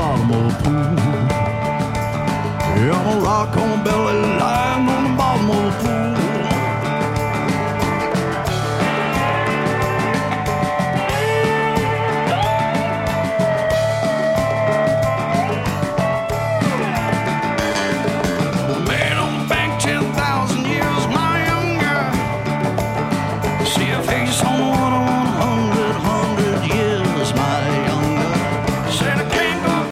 bottom of the pool. Yeah, I'm a rock on belly